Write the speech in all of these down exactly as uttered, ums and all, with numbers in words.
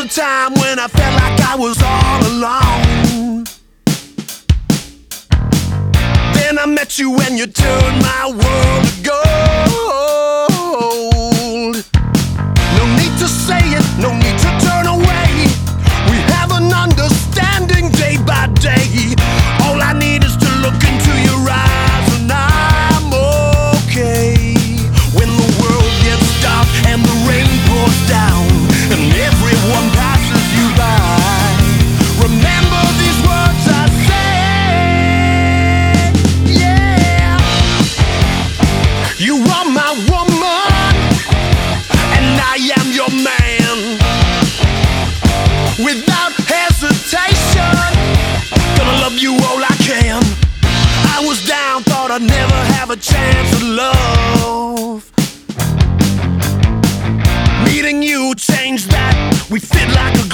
a time when I felt like I was all alone. Then I met you and you turned my world to gold. No need to say it, no need to turn away. We have an understanding day by day. All I need is to look into your eyes and I'm okay. When the world gets dark and the rain pours down and everyone passes you by, remember these words I said. Yeah, you are my woman and I am your man. Without hesitation, gonna love you all I can. I was down, thought I'd never have a chance at love. Meeting you changed that, we fit like a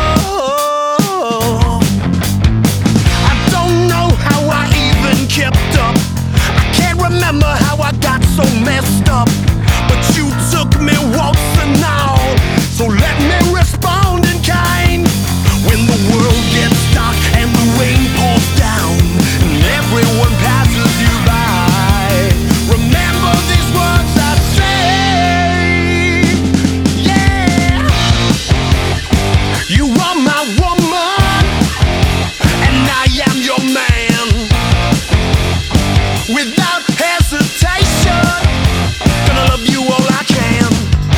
glove. I don't know how I even kept up. I can't remember how I got so messed up. But you took me waltzing all, so let me respond in kind. When the world gets dark and the rain pours down and everyone passes you by, remember these words I say. Yeah, you are my woman and I am your man. Without hesitation, gonna love you all I can.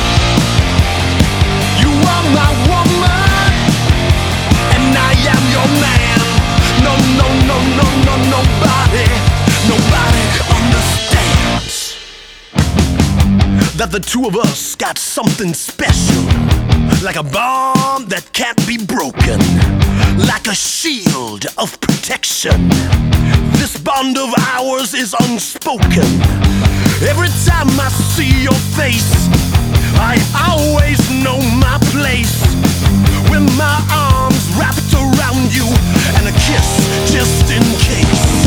You are my woman and I am your man. No, no, no, no, no, nobody, nobody understands that the two of us got something special, like a bond that can't be broken, like a shield of protection. This bond of ours is unspoken. Every time I see your face, I always know my place. With my arms wrapped around you and a kiss just in case.